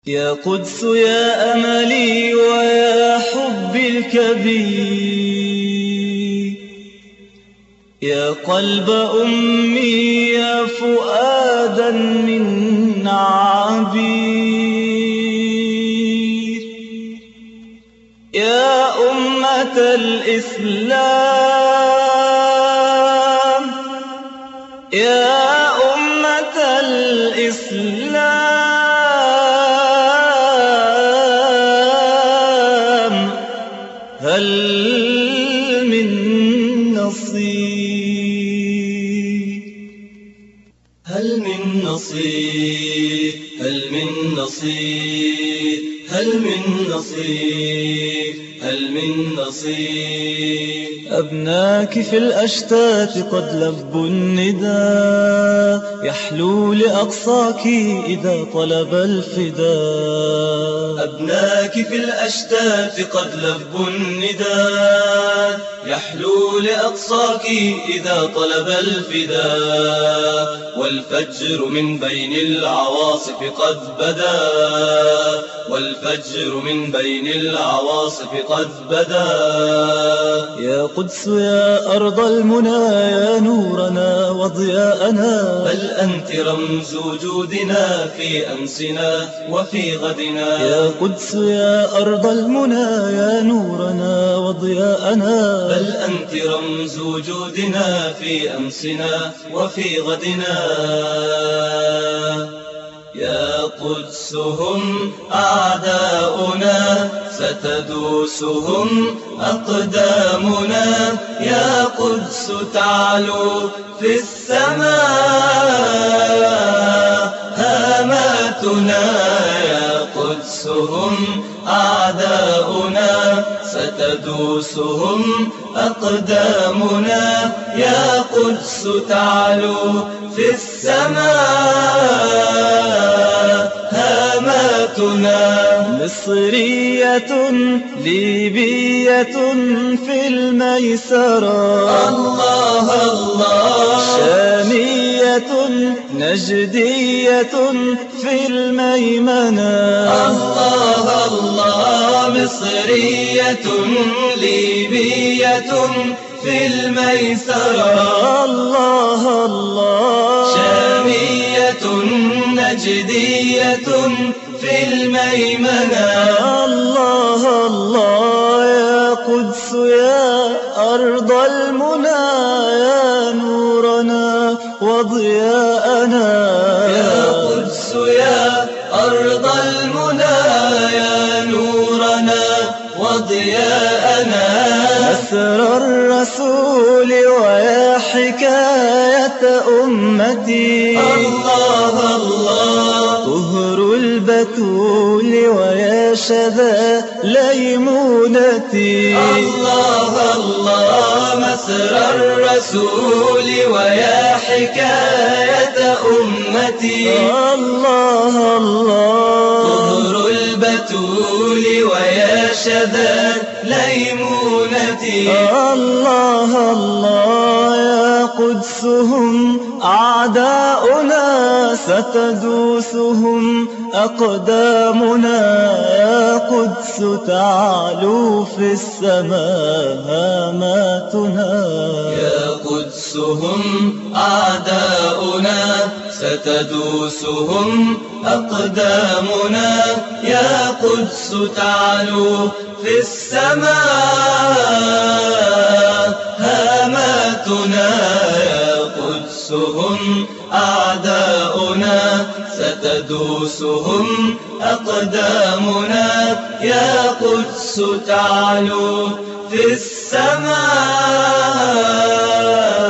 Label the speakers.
Speaker 1: يا قدس يا أملي ويا حبي الكبير، يا قلب أمي يا فؤادا من عبير، يا أمة الإسلام، يا أمة الإسلام، هل من نصير؟ هل من نصير؟ هل من نصير؟ هل من نصير؟ هل من نصير؟ أبناك في الأشتات قد لبوا النداء، يحلو لأقصاك إذا طلب الفداء. أبناك في الأشتات قد لبوا النداء، يحلو لأقصاك إذا طلب الفداء. والفجر من بين العواصف قد بدا، والفجر من بين العواصف قد بدا. يا قدس يا أرض المنى يا نورنا وضياءنا، بل أنت رمز وجودنا في أمسنا وفي غدنا. يا قدس يا أرض المنى يا نورنا وضياءنا، بل أنت رمز وجودنا في أمسنا وفي غدنا. يا قدس هم أعداؤنا ستدوسهم أقدامنا، يا قدس تعلو في السماء هاماتنا. يا قدس هم أعداؤنا ستدوسهم أقدامنا، يا قدس تعلو في السماء هاماتنا. مصرية ليبية في الميسرة، الله الله، شامية نجدية في الميمنة، الله الله. مصرية ليبية في الميسرة، الله الله، شامية نجدية في الميمنة، الله الله. يا قدس يا أرض المنى يا نورنا وضياءنا، يا قدس يا أرض المنى يا نورنا وضياءنا. أسر الرسول ويا حكاية أمتي، الله الله، طهر البتول ويا شذا ليمونتي، الله الله. مسر الرسول ويا حكاية أمتي، الله الله، طهر البتول ويا شذا ليمونتي، الله الله. يا قدس هم أعداؤنا ستدوسهم أقدامنا، يا قدس تعلو في السماء هاماتنا. يا قدس هم أعداؤنا ستدوسهم أقدامنا، يا قدس تعلو في السماء هاماتنا. يا قدس هم أعداؤنا ستدوسهم أقدامنا، يا قدس تعلو في السماء